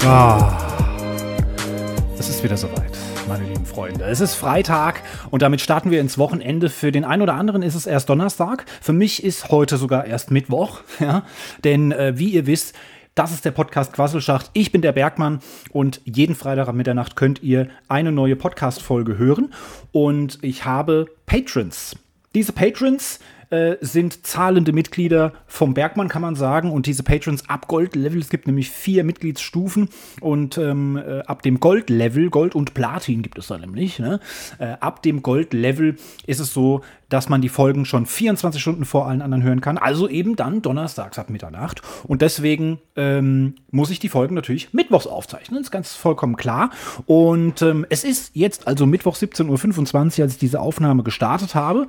Es ist wieder soweit, meine lieben Freunde. Es ist Freitag und damit starten wir ins Wochenende. Für den einen oder anderen ist es erst Donnerstag. Für mich ist heute sogar erst Mittwoch. Ja? Denn wie ihr wisst, das ist der Podcast Quasselschacht. Ich bin der Bergmann und jeden Freitag ab Mitternacht könnt ihr eine neue Podcast-Folge hören. Und ich habe Patrons. Diese Patrons sind zahlende Mitglieder vom Bergmann, kann man sagen. Und diese Patrons ab Gold-Level, es gibt nämlich 4 Mitgliedsstufen. Und ab dem Gold-Level, Gold und Platin gibt es da nämlich, ne? Ab dem Gold-Level ist es so, dass man die Folgen schon 24 Stunden vor allen anderen hören kann. Also eben dann donnerstags ab Mitternacht. Und deswegen muss ich die Folgen natürlich mittwochs aufzeichnen. Das ist ganz vollkommen klar. Und es ist jetzt also Mittwoch 17:25 Uhr, als ich diese Aufnahme gestartet habe.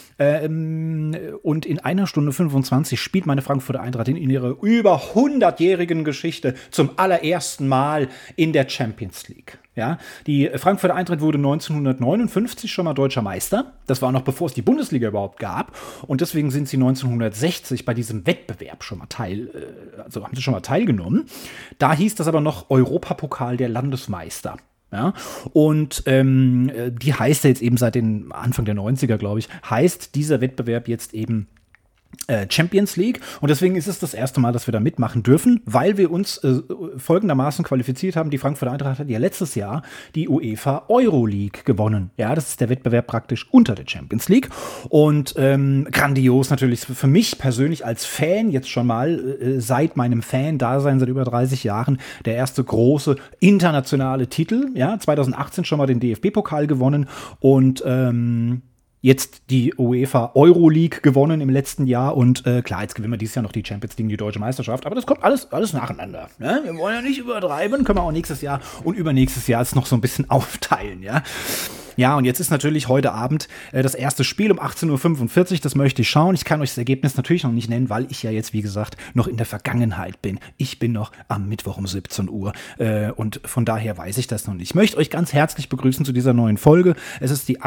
Und in 1 Stunde 25 spielt meine Frankfurter Eintracht in ihrer über 100-jährigen Geschichte zum allerersten Mal in der Champions League. Ja, die Frankfurter Eintracht wurde 1959 schon mal deutscher Meister. Das war noch bevor es die Bundesliga überhaupt gab. Und deswegen sind sie 1960 bei diesem Wettbewerb schon mal haben sie schon mal teilgenommen. Da hieß das aber noch Europapokal der Landesmeister. Ja, und die heißt ja jetzt eben seit den Anfang der 90er, glaube ich, heißt dieser Wettbewerb jetzt eben Champions League. Und deswegen ist es das erste Mal, dass wir da mitmachen dürfen, weil wir uns folgendermaßen qualifiziert haben. Die Frankfurter Eintracht hat ja letztes Jahr die UEFA Euroleague gewonnen. Ja, das ist der Wettbewerb praktisch unter der Champions League. Und grandios natürlich für mich persönlich als Fan jetzt schon mal seit meinem Fan-Dasein seit über 30 Jahren der erste große internationale Titel. Ja, 2018 schon mal den DFB-Pokal gewonnen und jetzt die UEFA Euroleague gewonnen im letzten Jahr und klar, jetzt gewinnen wir dieses Jahr noch die Champions League, die deutsche Meisterschaft, aber das kommt alles nacheinander. Ne? Wir wollen ja nicht übertreiben, können wir auch nächstes Jahr und übernächstes Jahr es noch so ein bisschen aufteilen, ja. Ja, und jetzt ist natürlich heute Abend das erste Spiel um 18:45 Uhr, das möchte ich schauen. Ich kann euch das Ergebnis natürlich noch nicht nennen, weil ich ja jetzt, wie gesagt, noch in der Vergangenheit bin. Ich bin noch am Mittwoch um 17 Uhr und von daher weiß ich das noch nicht. Ich möchte euch ganz herzlich begrüßen zu dieser neuen Folge. Es ist die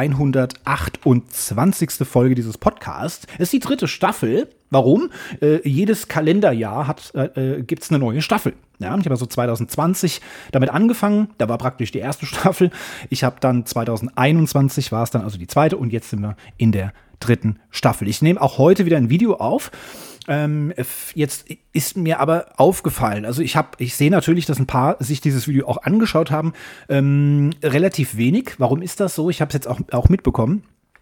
128. Folge dieses Podcasts. Es ist die 3. Staffel. Warum? Jedes Kalenderjahr gibt es eine neue Staffel. Ja, ich habe also 2020 damit angefangen. Da war praktisch die erste Staffel. Ich habe dann 2021 war es dann also die 2. und jetzt sind wir in der 3. Staffel. Ich nehme auch heute wieder ein Video auf. Jetzt ist mir aber aufgefallen, also ich sehe natürlich, dass ein paar sich dieses Video auch angeschaut haben. Relativ wenig. Warum ist das so? Ich habe es jetzt auch mitbekommen.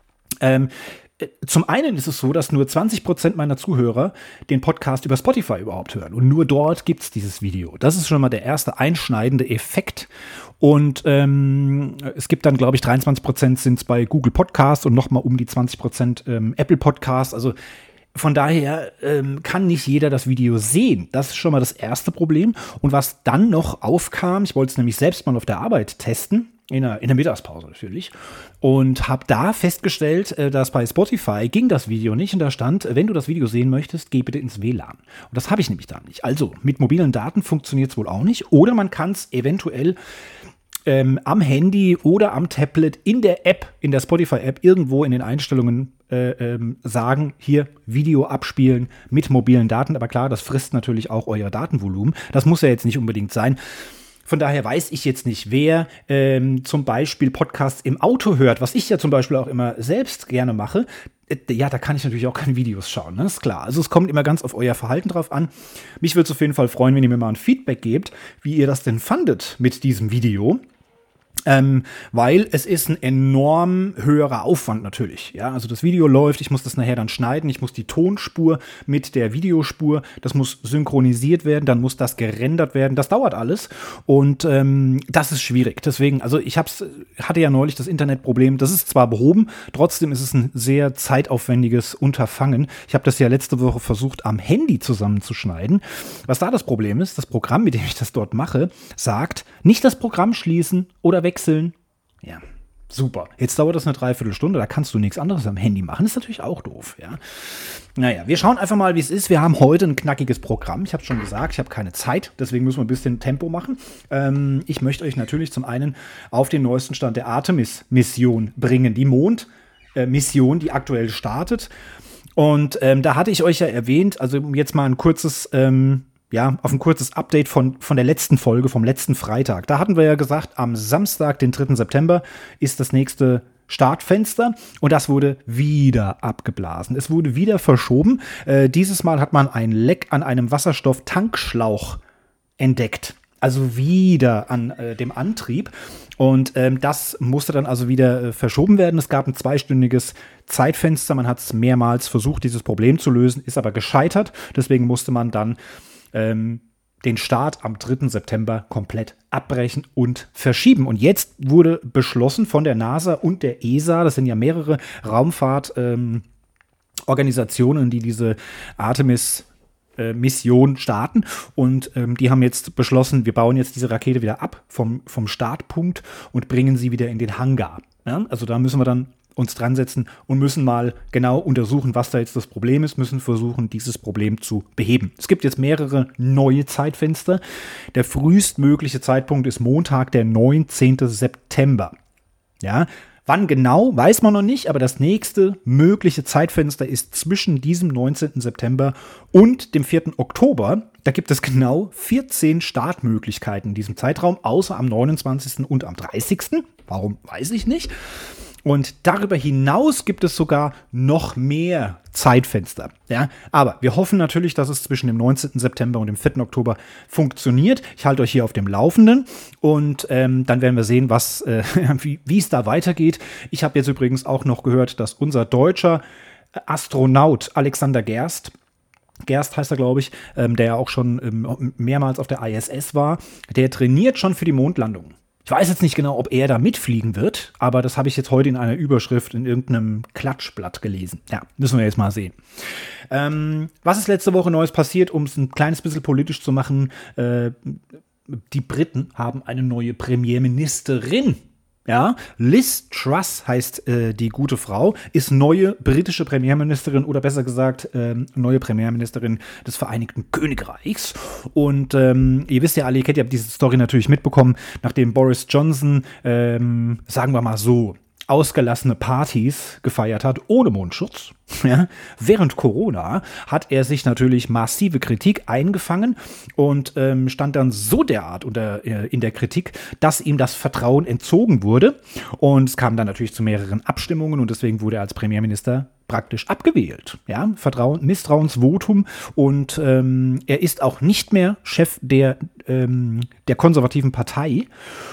Zum einen ist es so, dass nur 20% meiner Zuhörer den Podcast über Spotify überhaupt hören. Und nur dort gibt es dieses Video. Das ist schon mal der erste einschneidende Effekt. Und es gibt dann, glaube ich, 23% sind es bei Google Podcast und nochmal um die 20% Apple Podcast. Also von daher kann nicht jeder das Video sehen. Das ist schon mal das erste Problem. Und was dann noch aufkam, ich wollte es nämlich selbst mal auf der Arbeit testen, in der Mittagspause natürlich. Und habe da festgestellt, dass bei Spotify ging das Video nicht. Und da stand, wenn du das Video sehen möchtest, geh bitte ins WLAN. Und das habe ich nämlich da nicht. Also mit mobilen Daten funktioniert es wohl auch nicht. Oder man kann es eventuell am Handy oder am Tablet in der App, in der Spotify-App, irgendwo in den Einstellungen sagen, hier Video abspielen mit mobilen Daten. Aber klar, das frisst natürlich auch euer Datenvolumen. Das muss ja jetzt nicht unbedingt sein. Von daher weiß ich jetzt nicht, wer zum Beispiel Podcasts im Auto hört, was ich ja zum Beispiel auch immer selbst gerne mache. Ja, da kann ich natürlich auch keine Videos schauen, ne? Ist klar. Also es kommt immer ganz auf euer Verhalten drauf an. Mich würde es auf jeden Fall freuen, wenn ihr mir mal ein Feedback gebt, wie ihr das denn fandet mit diesem Video. Weil es ist ein enorm höherer Aufwand natürlich. Ja, also das Video läuft, ich muss das nachher dann schneiden, ich muss die Tonspur mit der Videospur, das muss synchronisiert werden, dann muss das gerendert werden, das dauert alles und das ist schwierig. Deswegen, also hatte ja neulich das Internetproblem, das ist zwar behoben, trotzdem ist es ein sehr zeitaufwendiges Unterfangen. Ich habe das ja letzte Woche versucht, am Handy zusammenzuschneiden. Was da das Problem ist, das Programm, mit dem ich das dort mache, sagt, nicht das Programm schließen oder wechseln. Ja, super. Jetzt dauert das eine Dreiviertelstunde, da kannst du nichts anderes am Handy machen. Ist natürlich auch doof, ja. Naja, wir schauen einfach mal, wie es ist. Wir haben heute ein knackiges Programm. Ich habe schon gesagt, ich habe keine Zeit, deswegen müssen wir ein bisschen Tempo machen. Ich möchte euch natürlich zum einen auf den neuesten Stand der Artemis-Mission bringen. Die Mond-Mission, die aktuell startet. Und da hatte ich euch ja erwähnt, also jetzt mal ein kurzes auf ein kurzes Update von der letzten Folge, vom letzten Freitag. Da hatten wir ja gesagt, am Samstag, den 3. September, ist das nächste Startfenster und das wurde wieder abgeblasen. Es wurde wieder verschoben. Dieses Mal hat man ein Leck an einem Wasserstofftankschlauch entdeckt. Also wieder an dem Antrieb. Und das musste dann also wieder verschoben werden. Es gab ein 2-stündiges Zeitfenster. Man hat es mehrmals versucht, dieses Problem zu lösen, ist aber gescheitert. Deswegen musste man dann den Start am 3. September komplett abbrechen und verschieben. Und jetzt wurde beschlossen von der NASA und der ESA, das sind ja mehrere Raumfahrtorganisationen, die diese Artemis-Mission starten. Und die haben jetzt beschlossen, wir bauen jetzt diese Rakete wieder ab vom Startpunkt und bringen sie wieder in den Hangar. Ja? Also da müssen wir dann uns dran setzen und müssen mal genau untersuchen, was da jetzt das Problem ist, müssen versuchen, dieses Problem zu beheben. Es gibt jetzt mehrere neue Zeitfenster. Der frühestmögliche Zeitpunkt ist Montag, der 19. September. Ja, wann genau, weiß man noch nicht, aber das nächste mögliche Zeitfenster ist zwischen diesem 19. September und dem 4. Oktober. Da gibt es genau 14 Startmöglichkeiten in diesem Zeitraum, außer am 29. und am 30. Warum, weiß ich nicht. Und darüber hinaus gibt es sogar noch mehr Zeitfenster. Ja? Aber wir hoffen natürlich, dass es zwischen dem 19. September und dem 4. Oktober funktioniert. Ich halte euch hier auf dem Laufenden und dann werden wir sehen, wie es da weitergeht. Ich habe jetzt übrigens auch noch gehört, dass unser deutscher Astronaut Alexander Gerst heißt er, glaube ich, der ja auch schon mehrmals auf der ISS war, der trainiert schon für die Mondlandung. Ich weiß jetzt nicht genau, ob er da mitfliegen wird, aber das habe ich jetzt heute in einer Überschrift in irgendeinem Klatschblatt gelesen. Ja, müssen wir jetzt mal sehen. Was ist letzte Woche Neues passiert, um es ein kleines bisschen politisch zu machen? Die Briten haben eine neue Premierministerin. Ja, Liz Truss heißt die gute Frau, ist neue britische Premierministerin oder besser gesagt neue Premierministerin des Vereinigten Königreichs. Und ihr wisst ja alle, ihr habt diese Story natürlich mitbekommen, nachdem Boris Johnson, sagen wir mal so, ausgelassene Partys gefeiert hat, ohne Mundschutz. Ja, während Corona hat er sich natürlich massive Kritik eingefangen und stand dann so derart in der Kritik, dass ihm das Vertrauen entzogen wurde. Und es kam dann natürlich zu mehreren Abstimmungen und deswegen wurde er als Premierminister praktisch abgewählt. Ja, Misstrauensvotum und er ist auch nicht mehr Chef der konservativen Partei.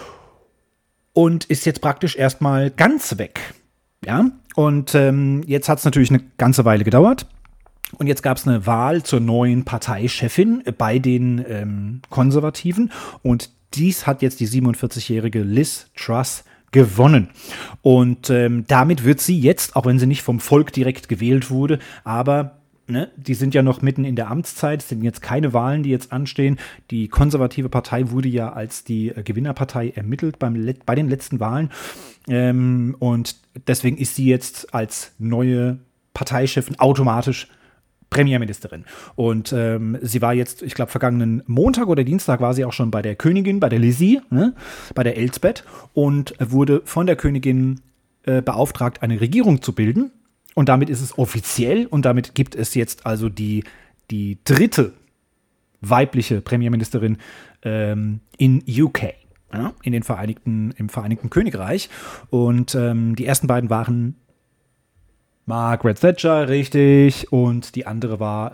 Und ist jetzt praktisch erstmal ganz weg. Ja, und jetzt hat es natürlich eine ganze Weile gedauert. Und jetzt gab es eine Wahl zur neuen Parteichefin bei den Konservativen. Und dies hat jetzt die 47-jährige Liz Truss gewonnen. Und damit wird sie jetzt, auch wenn sie nicht vom Volk direkt gewählt wurde, aber die sind ja noch mitten in der Amtszeit, es sind jetzt keine Wahlen, die jetzt anstehen. Die konservative Partei wurde ja als die Gewinnerpartei ermittelt bei den letzten Wahlen. Und deswegen ist sie jetzt als neue Parteichefin automatisch Premierministerin. Und sie war jetzt, ich glaube, vergangenen Montag oder Dienstag war sie auch schon bei der Königin, bei der Lizzie, bei der Elsbeth und wurde von der Königin beauftragt, eine Regierung zu bilden. Und damit ist es offiziell und damit gibt es jetzt also die dritte weibliche Premierministerin in UK, ja, im Vereinigten Königreich. Und die ersten beiden waren Margaret Thatcher, richtig, und die andere war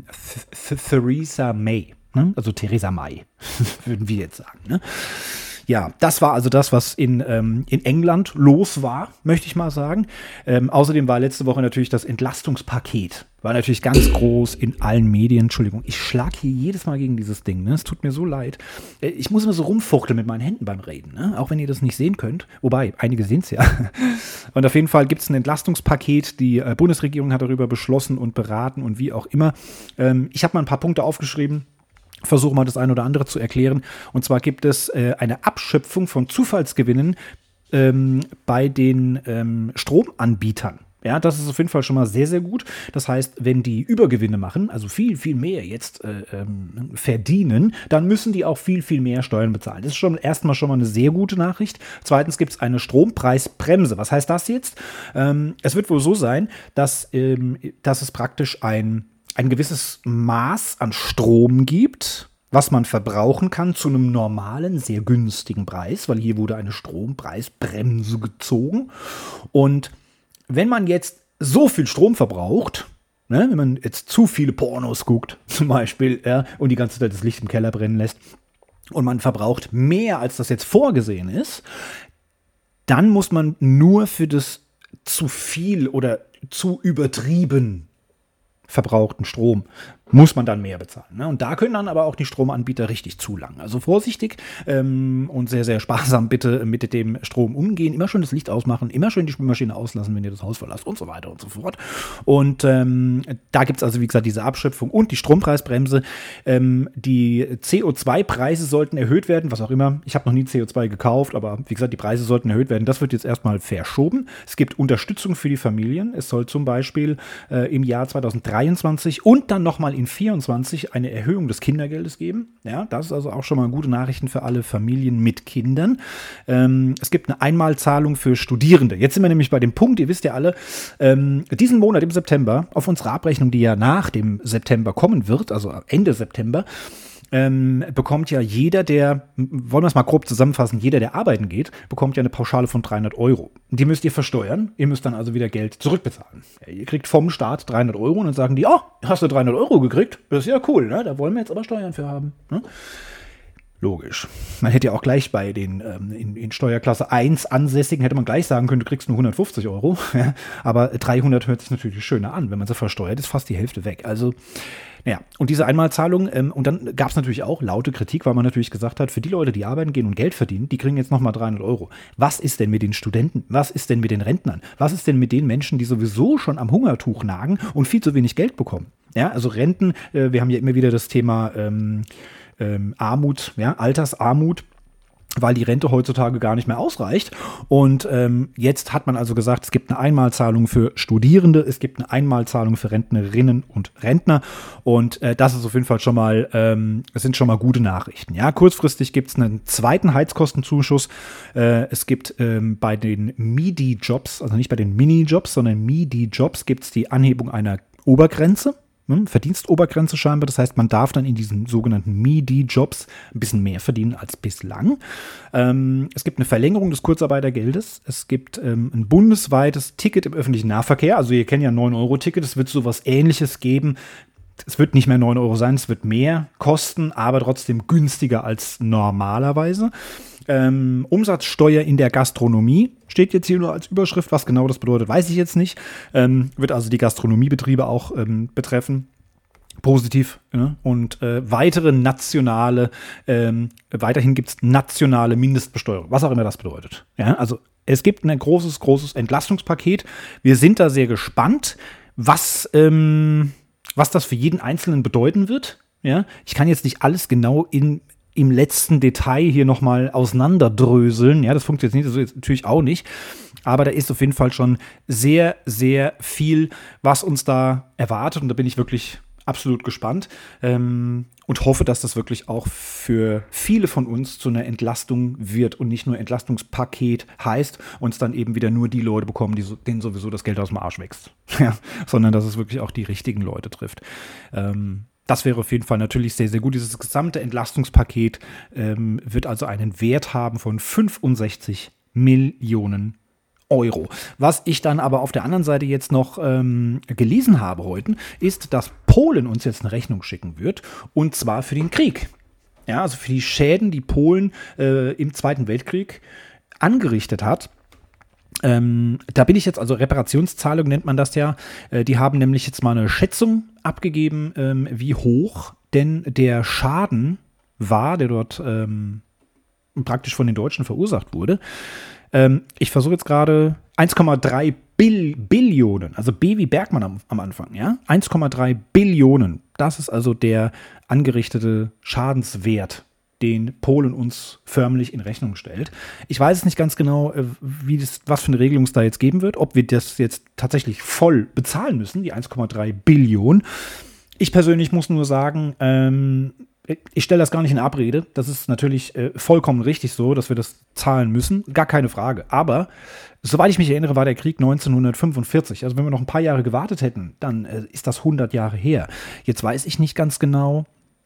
Theresa May, ne? Also Theresa May, würden wir jetzt sagen, ne? Ja, das war also das, was in England los war, möchte ich mal sagen. Außerdem war letzte Woche natürlich das Entlastungspaket. War natürlich ganz groß in allen Medien. Entschuldigung, ich schlage hier jedes Mal gegen dieses Ding. Ne? Es tut mir so leid. Ich muss immer so rumfuchteln mit meinen Händen beim Reden. Ne? Auch wenn ihr das nicht sehen könnt. Wobei, einige sehen es ja. Und auf jeden Fall gibt es ein Entlastungspaket. Die Bundesregierung hat darüber beschlossen und beraten und wie auch immer. Ich habe mal ein paar Punkte aufgeschrieben. Versuche mal das eine oder andere zu erklären. Und zwar gibt es eine Abschöpfung von Zufallsgewinnen bei den Stromanbietern. Ja, das ist auf jeden Fall schon mal sehr, sehr gut. Das heißt, wenn die Übergewinne machen, also viel, viel mehr jetzt verdienen, dann müssen die auch viel, viel mehr Steuern bezahlen. Das ist schon erstmal schon mal eine sehr gute Nachricht. Zweitens gibt es eine Strompreisbremse. Was heißt das jetzt? Es wird wohl so sein, dass es praktisch ein ein gewisses Maß an Strom gibt, was man verbrauchen kann zu einem normalen, sehr günstigen Preis, weil hier wurde eine Strompreisbremse gezogen. Und wenn man jetzt so viel Strom verbraucht, ne, wenn man jetzt zu viele Pornos guckt, zum Beispiel, ja, und die ganze Zeit das Licht im Keller brennen lässt, und man verbraucht mehr, als das jetzt vorgesehen ist, dann muss man nur für das zu viel oder zu übertrieben verbrauchten Strom muss man dann mehr bezahlen. Ne? Und da können dann aber auch die Stromanbieter richtig zulangen. Also vorsichtig und sehr, sehr sparsam bitte mit dem Strom umgehen. Immer schön das Licht ausmachen, immer schön die Spülmaschine auslassen, wenn ihr das Haus verlasst und so weiter und so fort. Und da gibt es also, wie gesagt, diese Abschöpfung und die Strompreisbremse. Die CO2-Preise sollten erhöht werden, was auch immer. Ich habe noch nie CO2 gekauft, aber wie gesagt, die Preise sollten erhöht werden. Das wird jetzt erstmal verschoben. Es gibt Unterstützung für die Familien. Es soll zum Beispiel im Jahr 2023 und dann nochmal in 2024 eine Erhöhung des Kindergeldes geben. Ja, das ist also auch schon mal gute Nachrichten für alle Familien mit Kindern. Es gibt eine Einmalzahlung für Studierende. Jetzt sind wir nämlich bei dem Punkt, ihr wisst ja alle, diesen Monat im September, auf unsere Abrechnung, die ja nach dem September kommen wird, also Ende September, bekommt ja jeder, wollen wir es mal grob zusammenfassen, jeder, der arbeiten geht, bekommt ja eine Pauschale von 300 €. Die müsst ihr versteuern. Ihr müsst dann also wieder Geld zurückbezahlen. Ja, ihr kriegt vom Staat 300 € und dann sagen die, oh, hast du 300 € gekriegt? Das ist ja cool, ne? Da wollen wir jetzt aber Steuern für haben. Ne? Logisch. Man hätte ja auch gleich bei den in Steuerklasse 1 Ansässigen, hätte man gleich sagen können, du kriegst nur 150 €. Ja? Aber 300 hört sich natürlich schöner an. Wenn man sie versteuert, ist fast die Hälfte weg. Also naja, und diese Einmalzahlung, und dann gab es natürlich auch laute Kritik, weil man natürlich gesagt hat, für die Leute, die arbeiten gehen und Geld verdienen, die kriegen jetzt nochmal 300 €. Was ist denn mit den Studenten? Was ist denn mit den Rentnern? Was ist denn mit den Menschen, die sowieso schon am Hungertuch nagen und viel zu wenig Geld bekommen? Ja, also Renten, wir haben ja immer wieder das Thema Armut, ja, Altersarmut, weil die Rente heutzutage gar nicht mehr ausreicht. Und jetzt hat man also gesagt, es gibt eine Einmalzahlung für Studierende, es gibt eine Einmalzahlung für Rentnerinnen und Rentner. Und das ist auf jeden Fall schon mal, es sind schon mal gute Nachrichten. Ja, kurzfristig gibt es einen zweiten Heizkostenzuschuss. Es gibt bei den MIDI-Jobs, also nicht bei den Minijobs, sondern MIDI-Jobs gibt es die Anhebung einer Obergrenze. Verdienstobergrenze scheinbar. Das heißt, man darf dann in diesen sogenannten MIDI-Jobs ein bisschen mehr verdienen als bislang. Es gibt eine Verlängerung des Kurzarbeitergeldes. Es gibt ein bundesweites Ticket im öffentlichen Nahverkehr. Also ihr kennt ja 9-Euro-Ticket. Es wird sowas Ähnliches geben. Es wird nicht mehr 9 € sein, es wird mehr kosten, aber trotzdem günstiger als normalerweise. Umsatzsteuer in der Gastronomie steht jetzt hier nur als Überschrift. Was genau das bedeutet, weiß ich jetzt nicht. Wird also die Gastronomiebetriebe auch betreffen. Positiv. Ja? Und weiterhin gibt es nationale Mindestbesteuerung, was auch immer das bedeutet. Ja? Also es gibt ein großes Entlastungspaket. Wir sind da sehr gespannt, was das für jeden Einzelnen bedeuten wird. Ja? Ich kann jetzt nicht alles genau im letzten Detail hier nochmal auseinanderdröseln. Ja, das funktioniert jetzt natürlich auch nicht. Aber da ist auf jeden Fall schon sehr, sehr viel, was uns da erwartet. Und da bin ich wirklich absolut gespannt und hoffe, dass das wirklich auch für viele von uns zu einer Entlastung wird und nicht nur Entlastungspaket heißt und es dann eben wieder nur die Leute bekommen, denen sowieso das Geld aus dem Arsch wächst. Ja, sondern dass es wirklich auch die richtigen Leute trifft. Das wäre auf jeden Fall natürlich sehr, sehr gut. Dieses gesamte Entlastungspaket wird also einen Wert haben von 65 Millionen €. Was ich dann aber auf der anderen Seite jetzt noch gelesen habe heute, ist, dass Polen uns jetzt eine Rechnung schicken wird, und zwar für den Krieg. Ja, also für die Schäden, die Polen im Zweiten Weltkrieg angerichtet hat. Da bin ich jetzt, also Reparationszahlung nennt man das ja, die haben nämlich jetzt mal eine Schätzung abgegeben, wie hoch denn der Schaden war, der dort praktisch von den Deutschen verursacht wurde. Ich versuche jetzt gerade 1,3 Billionen, also B wie Bergmann am Anfang, ja? 1,3 Billionen, das ist also der angerichtete Schadenswert, den Polen uns förmlich in Rechnung stellt. Ich weiß es nicht ganz genau, was für eine Regelung es da jetzt geben wird, ob wir das jetzt tatsächlich voll bezahlen müssen, die 1,3 Billionen. Ich persönlich muss nur sagen, ich stelle das gar nicht in Abrede. Das ist natürlich vollkommen richtig so, dass wir das zahlen müssen. Gar keine Frage. Aber soweit ich mich erinnere, war der Krieg 1945. Also wenn wir noch ein paar Jahre gewartet hätten, dann ist das 100 Jahre her. Jetzt weiß ich nicht ganz genau,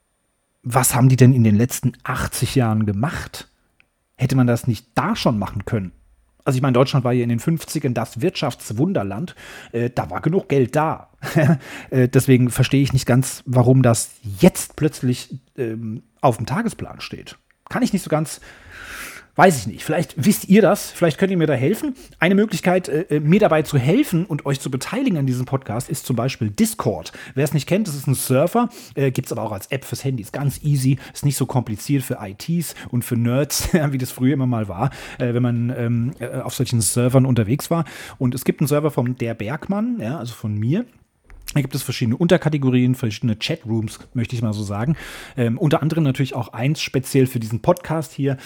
was haben die denn in den letzten 80 Jahren gemacht? Hätte man das nicht da schon machen können? Also ich meine, Deutschland war ja in den 50ern das Wirtschaftswunderland. Da war genug Geld da. Deswegen verstehe ich nicht ganz, warum das jetzt plötzlich auf dem Tagesplan steht. Kann ich nicht so ganz, weiß ich nicht. Vielleicht wisst ihr das, vielleicht könnt ihr mir da helfen. Eine Möglichkeit, mir dabei zu helfen und euch zu beteiligen an diesem Podcast, ist zum Beispiel Discord. Wer es nicht kennt, das ist ein Server, gibt es aber auch als App fürs Handy. Ist ganz easy, ist nicht so kompliziert für ITs und für Nerds, wie das früher immer mal war, wenn man auf solchen Servern unterwegs war. Und es gibt einen Server von der Bergmann, ja, also von mir. Da gibt es verschiedene Unterkategorien, verschiedene Chatrooms, möchte ich mal so sagen. Unter anderem natürlich auch eins speziell für diesen Podcast hier,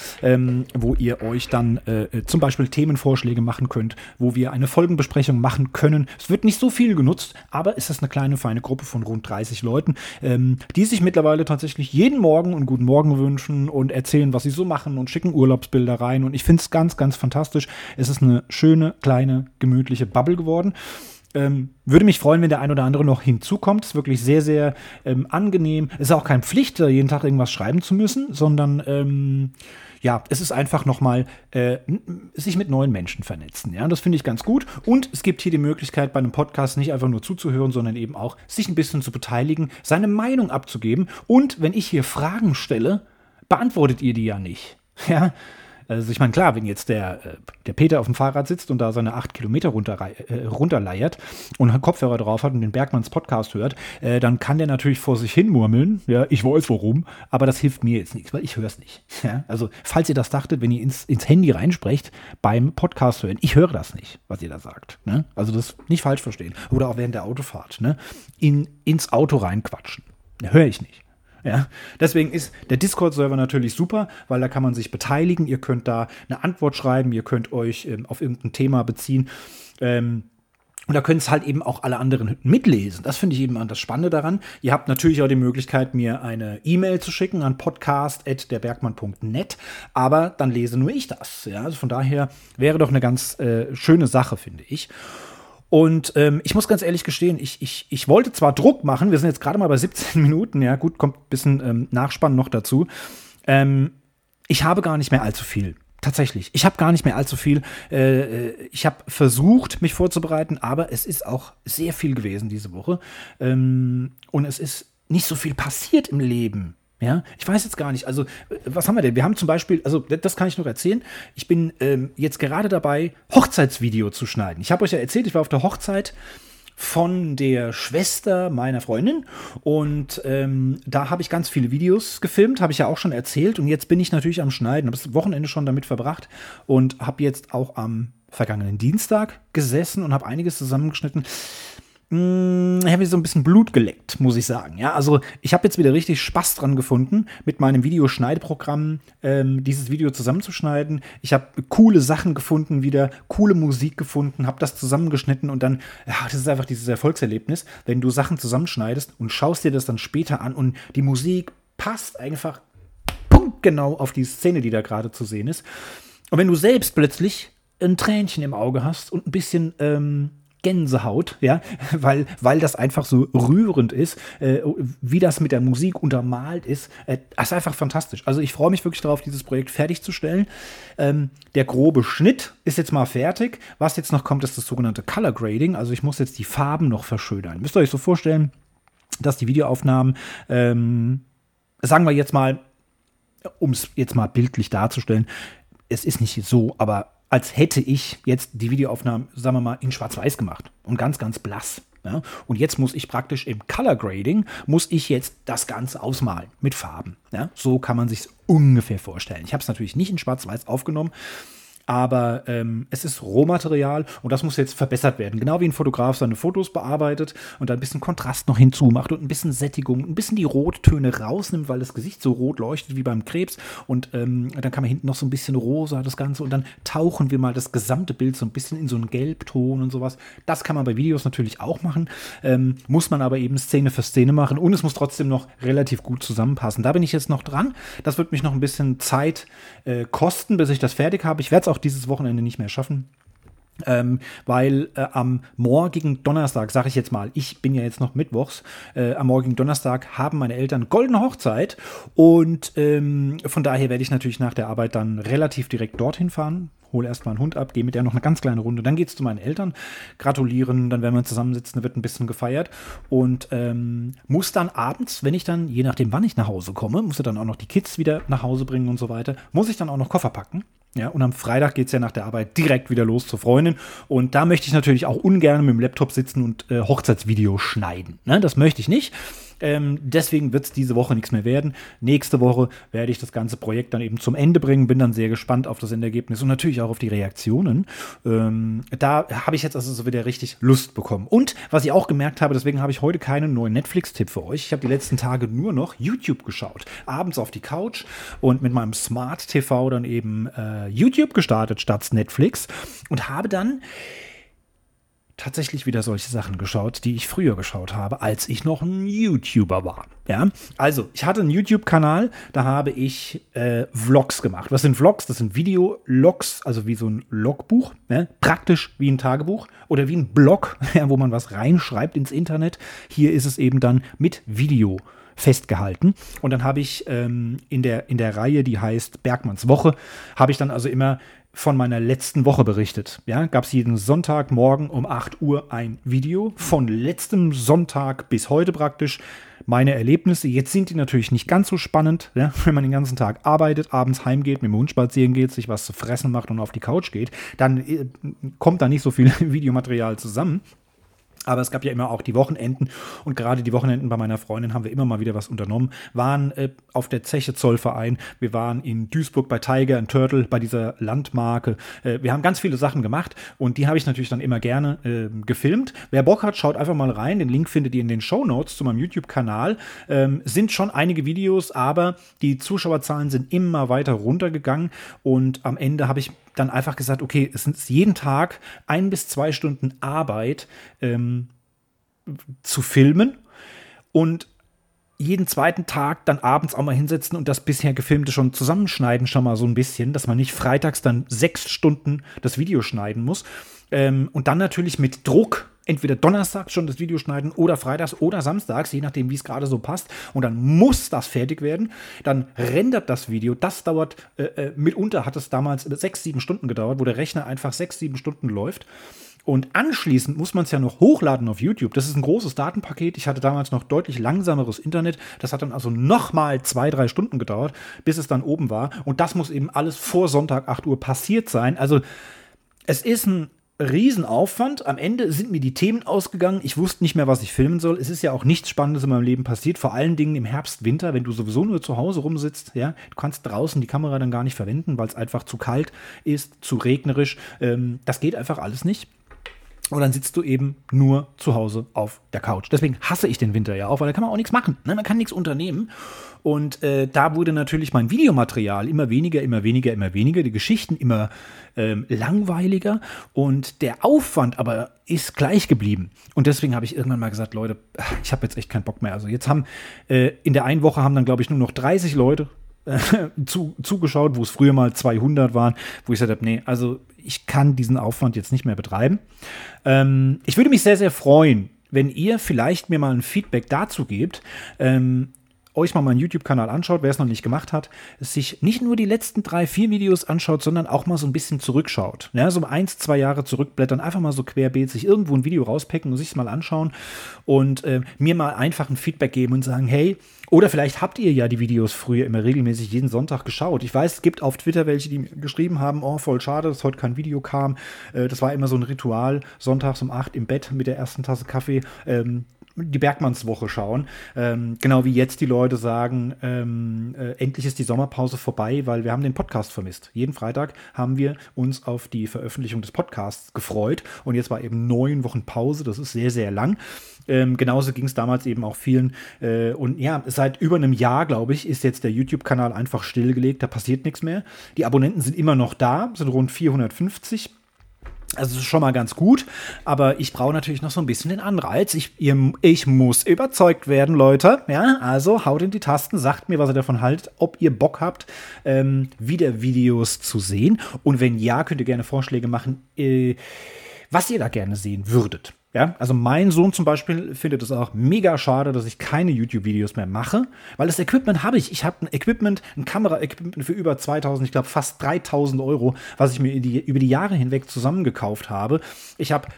wo ihr euch dann zum Beispiel Themenvorschläge machen könnt, wo wir eine Folgenbesprechung machen können. Es wird nicht so viel genutzt, aber es ist eine kleine, feine Gruppe von rund 30 Leuten, die sich mittlerweile tatsächlich jeden Morgen einen guten Morgen wünschen und erzählen, was sie so machen und schicken Urlaubsbilder rein. Und ich finde es ganz, ganz fantastisch. Es ist eine schöne, kleine, gemütliche Bubble geworden. Würde mich freuen, wenn der ein oder andere noch hinzukommt. Ist wirklich sehr, sehr angenehm. Es ist auch keine Pflicht, jeden Tag irgendwas schreiben zu müssen, sondern ja, es ist einfach nochmal sich mit neuen Menschen vernetzen. Ja, das finde ich ganz gut. Und es gibt hier die Möglichkeit, bei einem Podcast nicht einfach nur zuzuhören, sondern eben auch sich ein bisschen zu beteiligen, seine Meinung abzugeben. Und wenn ich hier Fragen stelle, beantwortet ihr die ja nicht. Ja. Also ich meine, klar, wenn jetzt der Peter auf dem Fahrrad sitzt und da seine 8 Kilometer runterleiert und Kopfhörer drauf hat und den Bergmanns Podcast hört, dann kann der natürlich vor sich hin murmeln. Ja, ich weiß warum, aber das hilft mir jetzt nichts, weil ich höre es nicht. Ja, also falls ihr das dachtet, wenn ihr ins Handy reinsprecht beim Podcast hören, ich höre das nicht, was ihr da sagt. Ne? Also das nicht falsch verstehen. Oder auch während der Autofahrt. Ne? Ins Auto reinquatschen. Höre ich nicht. Ja, deswegen ist der Discord-Server natürlich super, weil da kann man sich beteiligen. Ihr könnt da eine Antwort schreiben, ihr könnt euch auf irgendein Thema beziehen. Und da können es halt eben auch alle anderen mitlesen. Das finde ich eben das Spannende daran. Ihr habt natürlich auch die Möglichkeit, mir eine E-Mail zu schicken an podcast@derbergmann.net, aber dann lese nur ich das. Ja, also von daher wäre doch eine ganz schöne Sache, finde ich. Und ich muss ganz ehrlich gestehen, ich wollte zwar Druck machen, wir sind jetzt gerade mal bei 17 Minuten, ja gut, kommt ein bisschen Nachspann noch dazu. Ich habe gar nicht mehr allzu viel. Tatsächlich, ich habe gar nicht mehr allzu viel. Ich habe versucht, mich vorzubereiten, aber es ist auch sehr viel gewesen diese Woche. Und es ist nicht so viel passiert im Leben. Ja, ich weiß jetzt gar nicht. Also, was haben wir denn? Wir haben zum Beispiel, also das kann ich noch erzählen. Ich bin jetzt gerade dabei, Hochzeitsvideo zu schneiden. Ich habe euch ja erzählt, ich war auf der Hochzeit von der Schwester meiner Freundin und da habe ich ganz viele Videos gefilmt, habe ich ja auch schon erzählt und jetzt bin ich natürlich am Schneiden, habe das Wochenende schon damit verbracht und habe jetzt auch am vergangenen Dienstag gesessen und habe einiges zusammengeschnitten. Ich habe mir so ein bisschen Blut geleckt, muss ich sagen. Ja, also ich habe jetzt wieder richtig Spaß dran gefunden, mit meinem Videoschneideprogramm dieses Video zusammenzuschneiden. Ich habe coole Sachen gefunden, wieder coole Musik gefunden, habe das zusammengeschnitten und dann, ja, das ist einfach dieses Erfolgserlebnis, wenn du Sachen zusammenschneidest und schaust dir das dann später an und die Musik passt einfach punktgenau auf die Szene, die da gerade zu sehen ist. Und wenn du selbst plötzlich ein Tränchen im Auge hast und ein bisschen Gänsehaut, ja, weil das einfach so rührend ist, wie das mit der Musik untermalt ist. Das ist einfach fantastisch. Also ich freue mich wirklich darauf, dieses Projekt fertigzustellen. Der grobe Schnitt ist jetzt mal fertig. Was jetzt noch kommt, ist das sogenannte Color Grading. Also ich muss jetzt die Farben noch verschönern. Müsst ihr euch so vorstellen, dass die Videoaufnahmen, sagen wir jetzt mal, um es jetzt mal bildlich darzustellen, es ist nicht so, aber als hätte ich jetzt die Videoaufnahmen, sagen wir mal, in Schwarz-Weiß gemacht und ganz, ganz blass. Ja? Und jetzt muss ich praktisch im Color Grading, muss ich jetzt das Ganze ausmalen mit Farben. Ja? So kann man sich ungefähr vorstellen. Ich habe es natürlich nicht in Schwarz-Weiß aufgenommen, Aber es ist Rohmaterial und das muss jetzt verbessert werden. Genau wie ein Fotograf seine Fotos bearbeitet und dann ein bisschen Kontrast noch hinzumacht und ein bisschen Sättigung, ein bisschen die Rottöne rausnimmt, weil das Gesicht so rot leuchtet wie beim Krebs. Und dann kann man hinten noch so ein bisschen rosa das Ganze und dann tauchen wir mal das gesamte Bild so ein bisschen in so einen Gelbton und sowas. Das kann man bei Videos natürlich auch machen, muss man aber eben Szene für Szene machen und es muss trotzdem noch relativ gut zusammenpassen. Da bin ich jetzt noch dran. Das wird mich noch ein bisschen Zeit kosten, bis ich das fertig habe. Ich werde es auch dieses Wochenende nicht mehr schaffen. Weil am morgigen Donnerstag, sage ich jetzt mal, ich bin ja jetzt noch mittwochs, am morgigen Donnerstag haben meine Eltern goldene Hochzeit und von daher werde ich natürlich nach der Arbeit dann relativ direkt dorthin fahren, hole erstmal einen Hund ab, gehe mit der noch eine ganz kleine Runde, dann geht es zu meinen Eltern, gratulieren, dann werden wir zusammensitzen, da wird ein bisschen gefeiert und muss dann abends, wenn ich dann, je nachdem wann ich nach Hause komme, muss ich dann auch noch die Kids wieder nach Hause bringen und so weiter, muss ich dann auch noch Koffer packen. Ja, und am Freitag geht es ja nach der Arbeit direkt wieder los zur Freundin. Und da möchte ich natürlich auch ungern mit dem Laptop sitzen und Hochzeitsvideo schneiden. Ne? Das möchte ich nicht. Deswegen wird es diese Woche nichts mehr werden. Nächste Woche werde ich das ganze Projekt dann eben zum Ende bringen. Bin dann sehr gespannt auf das Endergebnis und natürlich auch auf die Reaktionen. Da habe ich jetzt also so wieder richtig Lust bekommen. Und was ich auch gemerkt habe, deswegen habe ich heute keinen neuen Netflix-Tipp für euch. Ich habe die letzten Tage nur noch YouTube geschaut. Abends auf die Couch und mit meinem Smart TV dann eben YouTube gestartet statt Netflix und habe dann tatsächlich wieder solche Sachen geschaut, die ich früher geschaut habe, als ich noch ein YouTuber war. Ja, also ich hatte einen YouTube-Kanal, da habe ich Vlogs gemacht. Was sind Vlogs? Das sind Videologs, also wie so ein Logbuch, ne? Praktisch wie ein Tagebuch oder wie ein Blog, ja, wo man was reinschreibt ins Internet. Hier ist es eben dann mit Video festgehalten. Und dann habe ich in der Reihe, die heißt Bergmanns Woche, habe ich dann also immer von meiner letzten Woche berichtet. Ja, gab es jeden Sonntagmorgen um 8 Uhr ein Video von letztem Sonntag bis heute praktisch. Meine Erlebnisse, jetzt sind die natürlich nicht ganz so spannend, ja, wenn man den ganzen Tag arbeitet, abends heimgeht, mit dem Hund spazieren geht, sich was zu fressen macht und auf die Couch geht, dann kommt da nicht so viel Videomaterial zusammen. Aber es gab ja immer auch die Wochenenden und gerade die Wochenenden bei meiner Freundin haben wir immer mal wieder was unternommen. Waren auf der Zeche Zollverein, wir waren in Duisburg bei Tiger and Turtle, bei dieser Landmarke. Wir haben ganz viele Sachen gemacht und die habe ich natürlich dann immer gerne gefilmt. Wer Bock hat, schaut einfach mal rein. Den Link findet ihr in den Shownotes zu meinem YouTube-Kanal. Sind schon einige Videos, aber die Zuschauerzahlen sind immer weiter runtergegangen und am Ende habe ich dann einfach gesagt, okay, es ist jeden Tag 1 bis 2 Stunden Arbeit zu filmen und jeden zweiten Tag dann abends auch mal hinsetzen und das bisher Gefilmte schon zusammenschneiden, schon mal so ein bisschen, dass man nicht freitags dann 6 Stunden das Video schneiden muss. Und dann natürlich mit Druck entweder donnerstags schon das Video schneiden oder freitags oder samstags, je nachdem, wie es gerade so passt. Und dann muss das fertig werden. Dann rendert das Video. Das dauert, mitunter hat es damals 6, 7 Stunden gedauert, wo der Rechner einfach 6, 7 Stunden läuft. Und anschließend muss man es ja noch hochladen auf YouTube. Das ist ein großes Datenpaket. Ich hatte damals noch deutlich langsameres Internet. Das hat dann also nochmal 2, 3 Stunden gedauert, bis es dann oben war. Und das muss eben alles vor Sonntag 8 Uhr passiert sein. Also es ist ein Riesenaufwand. Am Ende sind mir die Themen ausgegangen. Ich wusste nicht mehr, was ich filmen soll. Es ist ja auch nichts Spannendes in meinem Leben passiert. Vor allen Dingen im Herbst, Winter, wenn du sowieso nur zu Hause rumsitzt. Ja, du kannst draußen die Kamera dann gar nicht verwenden, weil es einfach zu kalt ist, zu regnerisch. Das geht einfach alles nicht. Und dann sitzt du eben nur zu Hause auf der Couch. Deswegen hasse ich den Winter ja auch, weil da kann man auch nichts machen. Ne? Man kann nichts unternehmen. Und da wurde natürlich mein Videomaterial immer weniger. Die Geschichten immer langweiliger. Und der Aufwand aber ist gleich geblieben. Und deswegen habe ich irgendwann mal gesagt, Leute, ich habe jetzt echt keinen Bock mehr. Also jetzt haben in der einen Woche haben dann, glaube ich, nur noch 30 Leute zugeschaut, wo es früher mal 200 waren, wo ich gesagt habe, nee, also ich kann diesen Aufwand jetzt nicht mehr betreiben. Ich würde mich sehr, sehr freuen, wenn ihr vielleicht mir mal ein Feedback dazu gebt, euch mal meinen YouTube-Kanal anschaut, wer es noch nicht gemacht hat, sich nicht nur die letzten 3, 4 Videos anschaut, sondern auch mal so ein bisschen zurückschaut. Ja, so 1, 2 Jahre zurückblättern, einfach mal so querbeet, sich irgendwo ein Video rauspicken und sich es mal anschauen und mir mal einfach ein Feedback geben und sagen, hey, oder vielleicht habt ihr ja die Videos früher immer regelmäßig jeden Sonntag geschaut. Ich weiß, es gibt auf Twitter welche, die mir geschrieben haben, oh, voll schade, dass heute kein Video kam. Das war immer so ein Ritual, sonntags um 8 im Bett mit der ersten Tasse Kaffee. die Bergmannswoche schauen. Genau wie jetzt die Leute sagen, endlich ist die Sommerpause vorbei, weil wir haben den Podcast vermisst. Jeden Freitag haben wir uns auf die Veröffentlichung des Podcasts gefreut und jetzt war eben 9 Wochen Pause, das ist sehr, sehr lang. Genauso ging es damals eben auch vielen. Und ja, seit über einem Jahr, glaube ich, ist jetzt der YouTube-Kanal einfach stillgelegt, da passiert nichts mehr. Die Abonnenten sind immer noch da, sind rund 450. Also das ist schon mal ganz gut, aber ich brauche natürlich noch so ein bisschen den Anreiz. Ich muss überzeugt werden, Leute. Ja, also haut in die Tasten, sagt mir, was ihr davon haltet, ob ihr Bock habt, wieder Videos zu sehen. Und wenn ja, könnt ihr gerne Vorschläge machen, was ihr da gerne sehen würdet. Ja, also mein Sohn zum Beispiel findet es auch mega schade, dass ich keine YouTube-Videos mehr mache, weil das Equipment habe ich. Ich habe ein Kamera-Equipment für über 2000, ich glaube fast 3000 Euro, was ich mir über die Jahre hinweg zusammengekauft habe. Ich habe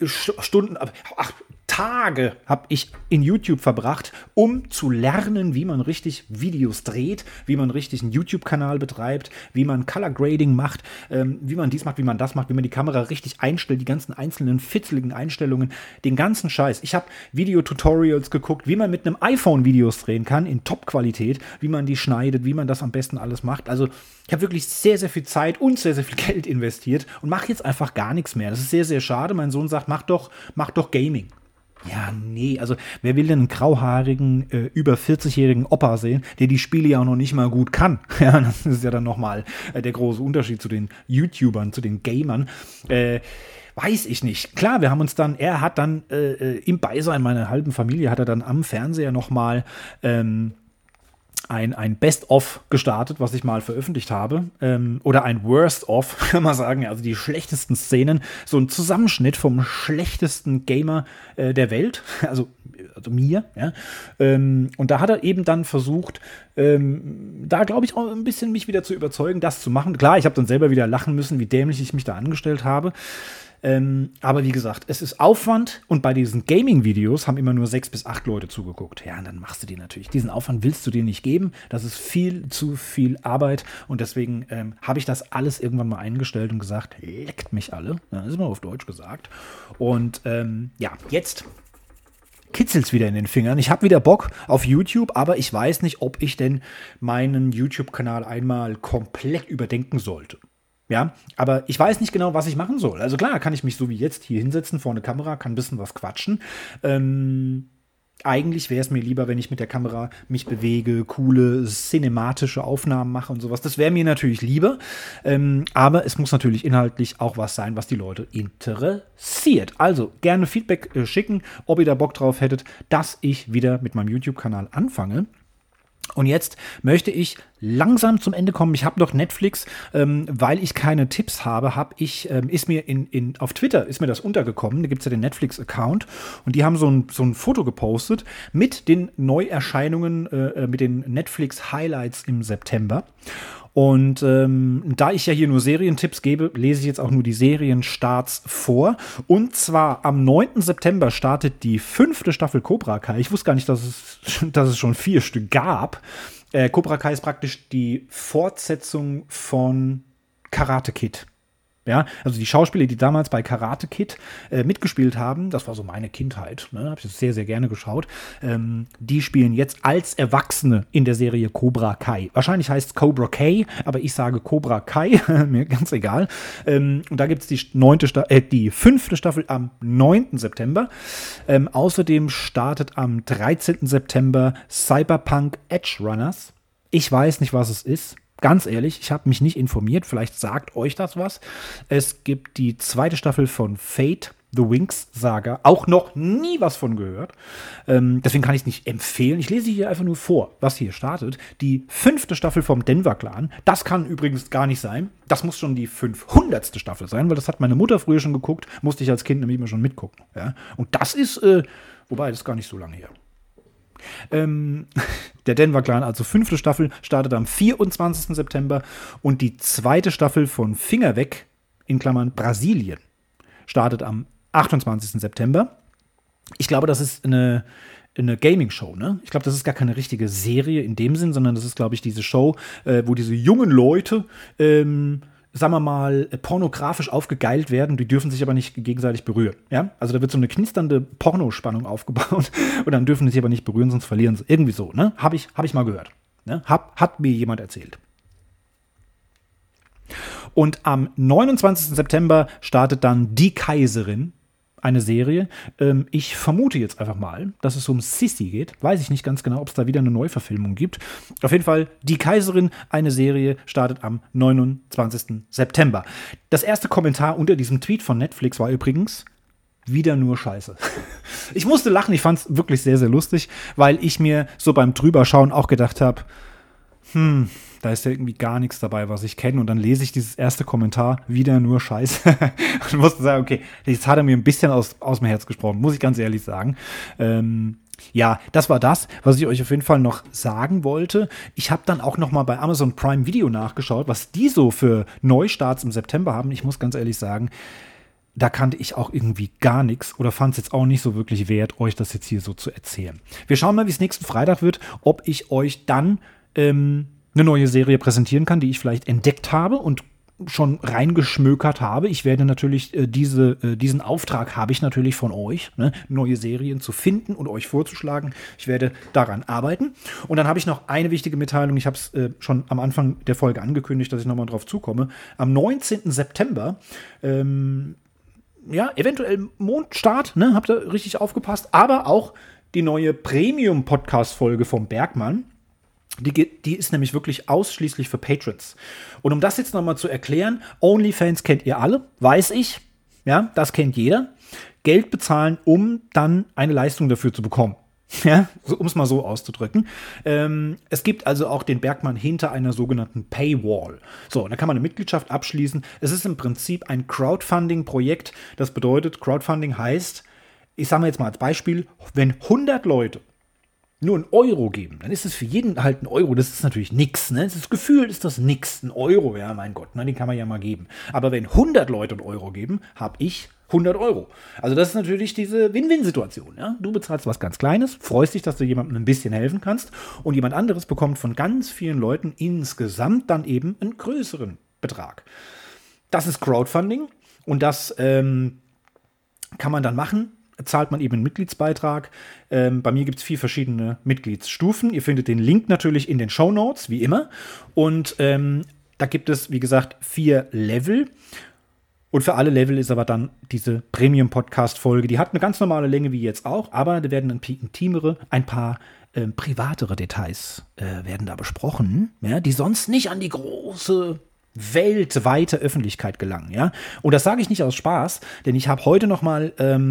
Tage habe ich in YouTube verbracht, um zu lernen, wie man richtig Videos dreht, wie man richtig einen YouTube-Kanal betreibt, wie man Color Grading macht, wie man dies macht, wie man das macht, wie man die Kamera richtig einstellt, die ganzen einzelnen fitzeligen Einstellungen, den ganzen Scheiß. Ich habe Video-Tutorials geguckt, wie man mit einem iPhone Videos drehen kann, in Top-Qualität, wie man die schneidet, wie man das am besten alles macht. Also ich habe wirklich sehr, sehr viel Zeit und sehr, sehr viel Geld investiert und mache jetzt einfach gar nichts mehr. Das ist sehr, sehr schade. Mein Sohn sagt, mach doch Gaming. Ja, nee, also wer will denn einen grauhaarigen, über 40-jährigen Opa sehen, der die Spiele ja auch noch nicht mal gut kann? Ja, das ist ja dann nochmal der große Unterschied zu den YouTubern, zu den Gamern. Weiß ich nicht. Klar, er hat dann im Beisein meiner halben Familie, hat er dann am Fernseher nochmal ein Best-of gestartet, was ich mal veröffentlicht habe. Oder ein Worst-of, kann man sagen. Also die schlechtesten Szenen. So ein Zusammenschnitt vom schlechtesten Gamer der Welt. Also mir. Ja. Und da hat er eben dann versucht, da glaube ich auch ein bisschen mich wieder zu überzeugen, das zu machen. Klar, ich habe dann selber wieder lachen müssen, wie dämlich ich mich da angestellt habe. Aber wie gesagt, es ist Aufwand und bei diesen Gaming-Videos haben immer nur 6 bis 8 Leute zugeguckt. Ja, und dann machst du dir natürlich, diesen Aufwand willst du dir nicht geben. Das ist viel zu viel Arbeit und deswegen habe ich das alles irgendwann mal eingestellt und gesagt, leckt mich alle. Ja, das ist mal auf Deutsch gesagt. Und ja, jetzt kitzelt's wieder in den Fingern. Ich habe wieder Bock auf YouTube, aber ich weiß nicht, ob ich denn meinen YouTube-Kanal einmal komplett überdenken sollte. Ja, aber ich weiß nicht genau, was ich machen soll. Also klar, kann ich mich so wie jetzt hier hinsetzen vor eine Kamera, kann ein bisschen was quatschen. Eigentlich wäre es mir lieber, wenn ich mit der Kamera mich bewege, coole cinematische Aufnahmen mache und sowas. Das wäre mir natürlich lieber. Aber es muss natürlich inhaltlich auch was sein, was die Leute interessiert. Also gerne Feedback schicken, ob ihr da Bock drauf hättet, dass ich wieder mit meinem YouTube-Kanal anfange. Und jetzt möchte ich langsam zum Ende kommen. Ich habe noch Netflix, weil ich keine Tipps habe, ist mir auf Twitter ist mir das untergekommen. Da gibt es ja den Netflix-Account und die haben so ein Foto gepostet mit den Neuerscheinungen, mit den Netflix-Highlights im September. Und da ich ja hier nur Serientipps gebe, lese ich jetzt auch nur die Serienstarts vor. Und zwar am 9. September startet die 5. Staffel Cobra Kai. Ich wusste gar nicht, dass es schon 4 Stück gab. Cobra Kai ist praktisch die Fortsetzung von Karate Kid. Ja, also die Schauspieler, die damals bei Karate Kid mitgespielt haben, das war so meine Kindheit, ne, habe ich das sehr, sehr gerne geschaut, die spielen jetzt als Erwachsene in der Serie Cobra Kai. Wahrscheinlich heißt es Cobra Kai, aber ich sage Cobra Kai, mir ganz egal. Und da gibt es die 5. Staffel am 9. September. Außerdem startet am 13. September Cyberpunk Edge Runners. Ich weiß nicht, was es ist. Ganz ehrlich, ich habe mich nicht informiert, vielleicht sagt euch das was. Es gibt die 2. Staffel von Fate, The Winx Saga, auch noch nie was von gehört. Deswegen kann ich es nicht empfehlen. Ich lese hier einfach nur vor, was hier startet. Die 5. Staffel vom Denver Clan, das kann übrigens gar nicht sein. Das muss schon die 500. Staffel sein, weil das hat meine Mutter früher schon geguckt, musste ich als Kind nämlich immer schon mitgucken. Ja? Und das ist, wobei, das ist gar nicht so lange her. Der Denver Clan, also 5. Staffel, startet am 24. September und die 2. Staffel von Finger weg, in Klammern Brasilien, startet am 28. September. Ich glaube, das ist eine Gaming-Show, ne? Ich glaube, das ist gar keine richtige Serie in dem Sinn, sondern das ist, glaube ich, diese Show, wo diese jungen Leute sagen wir mal, pornografisch aufgegeilt werden, die dürfen sich aber nicht gegenseitig berühren. Ja? Also da wird so eine knisternde Pornospannung aufgebaut und dann dürfen sie sich aber nicht berühren, sonst verlieren sie. Irgendwie so, ne? Hab ich mal gehört. Ne? Hat mir jemand erzählt. Und am 29. September startet dann Die Kaiserin, eine Serie. Ich vermute jetzt einfach mal, dass es um Sissi geht. Weiß ich nicht ganz genau, ob es da wieder eine Neuverfilmung gibt. Auf jeden Fall, Die Kaiserin, eine Serie, startet am 29. September. Das erste Kommentar unter diesem Tweet von Netflix war übrigens: wieder nur Scheiße. Ich musste lachen, ich fand es wirklich sehr, sehr lustig, weil ich mir so beim Drüberschauen auch gedacht habe, da ist ja irgendwie gar nichts dabei, was ich kenne. Und dann lese ich dieses erste Kommentar, wieder nur Scheiße. Und musste sagen, okay, jetzt hat er mir ein bisschen aus dem Herz gesprochen, muss ich ganz ehrlich sagen. Ja, das war das, was ich euch auf jeden Fall noch sagen wollte. Ich habe dann auch noch mal bei Amazon Prime Video nachgeschaut, was die so für Neustarts im September haben. Ich muss ganz ehrlich sagen, da kannte ich auch irgendwie gar nichts oder fand es jetzt auch nicht so wirklich wert, euch das jetzt hier so zu erzählen. Wir schauen mal, wie es nächsten Freitag wird, ob ich euch dann eine neue Serie präsentieren kann, die ich vielleicht entdeckt habe und schon reingeschmökert habe. Ich werde natürlich diesen Auftrag habe ich natürlich von euch, ne, neue Serien zu finden und euch vorzuschlagen. Ich werde daran arbeiten. Und dann habe ich noch eine wichtige Mitteilung. Ich habe es schon am Anfang der Folge angekündigt, dass ich nochmal drauf zukomme. Am 19. September eventuell Mondstart, ne, habt ihr richtig aufgepasst, aber auch die neue Premium-Podcast-Folge vom Bergmann. Die ist nämlich wirklich ausschließlich für Patrons. Und um das jetzt nochmal zu erklären, OnlyFans kennt ihr alle, weiß ich, ja, das kennt jeder. Geld bezahlen, um dann eine Leistung dafür zu bekommen. Ja, um es mal so auszudrücken. Es gibt also auch den Bergmann hinter einer sogenannten Paywall. So, und da kann man eine Mitgliedschaft abschließen. Es ist im Prinzip ein Crowdfunding-Projekt. Das bedeutet, Crowdfunding heißt, ich sage mal jetzt mal als Beispiel, wenn 100 Leute nur einen Euro geben, dann ist es für jeden halt ein Euro. Das ist natürlich nix, ne? Das Gefühl ist das nix. Ein Euro, ja, mein Gott, ne? Den kann man ja mal geben. Aber wenn 100 Leute einen Euro geben, habe ich 100 Euro. Also das ist natürlich diese Win-Win-Situation. Ja? Du bezahlst was ganz Kleines, freust dich, dass du jemandem ein bisschen helfen kannst und jemand anderes bekommt von ganz vielen Leuten insgesamt dann eben einen größeren Betrag. Das ist Crowdfunding und das kann man dann machen. Zahlt man eben einen Mitgliedsbeitrag. Bei mir gibt es 4 verschiedene Mitgliedsstufen. Ihr findet den Link natürlich in den Shownotes, wie immer. Und da gibt es, wie gesagt, 4 Level. Und für alle Level ist aber dann diese Premium-Podcast-Folge. Die hat eine ganz normale Länge wie jetzt auch, aber da werden ein paar privatere Details werden da besprochen, ja, die sonst nicht an die große weltweite Öffentlichkeit gelangen. Ja? Und das sage ich nicht aus Spaß, denn ich habe heute noch mal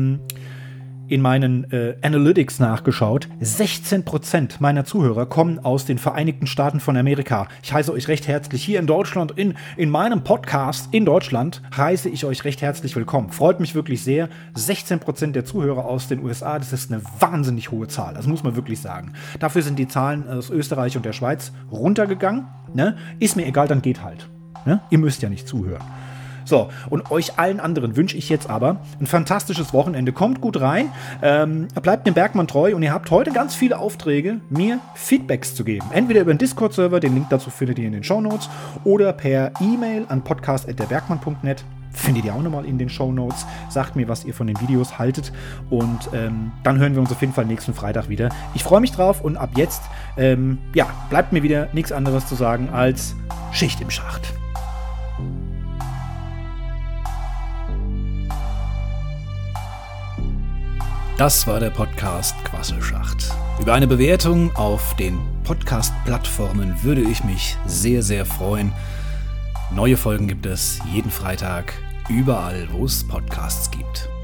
in meinen Analytics nachgeschaut. 16% meiner Zuhörer kommen aus den Vereinigten Staaten von Amerika. Ich heiße euch recht herzlich hier in Deutschland, in meinem Podcast in Deutschland, heiße ich euch recht herzlich willkommen. Freut mich wirklich sehr. 16% der Zuhörer aus den USA, das ist eine wahnsinnig hohe Zahl. Das muss man wirklich sagen. Dafür sind die Zahlen aus Österreich und der Schweiz runtergegangen. Ne? Ist mir egal, dann geht halt. Ne? Ihr müsst ja nicht zuhören. So, und euch allen anderen wünsche ich jetzt aber ein fantastisches Wochenende. Kommt gut rein, bleibt dem Bergmann treu und ihr habt heute ganz viele Aufträge, mir Feedbacks zu geben. Entweder über den Discord-Server, den Link dazu findet ihr in den Shownotes, oder per E-Mail an podcast@derbergmann.net. Findet ihr auch nochmal in den Shownotes. Sagt mir, was ihr von den Videos haltet und dann hören wir uns auf jeden Fall nächsten Freitag wieder. Ich freue mich drauf und ab jetzt, bleibt mir wieder nichts anderes zu sagen als Schicht im Schacht. Das war der Podcast Quasselschacht. Über eine Bewertung auf den Podcast-Plattformen würde ich mich sehr, sehr freuen. Neue Folgen gibt es jeden Freitag, überall, wo es Podcasts gibt.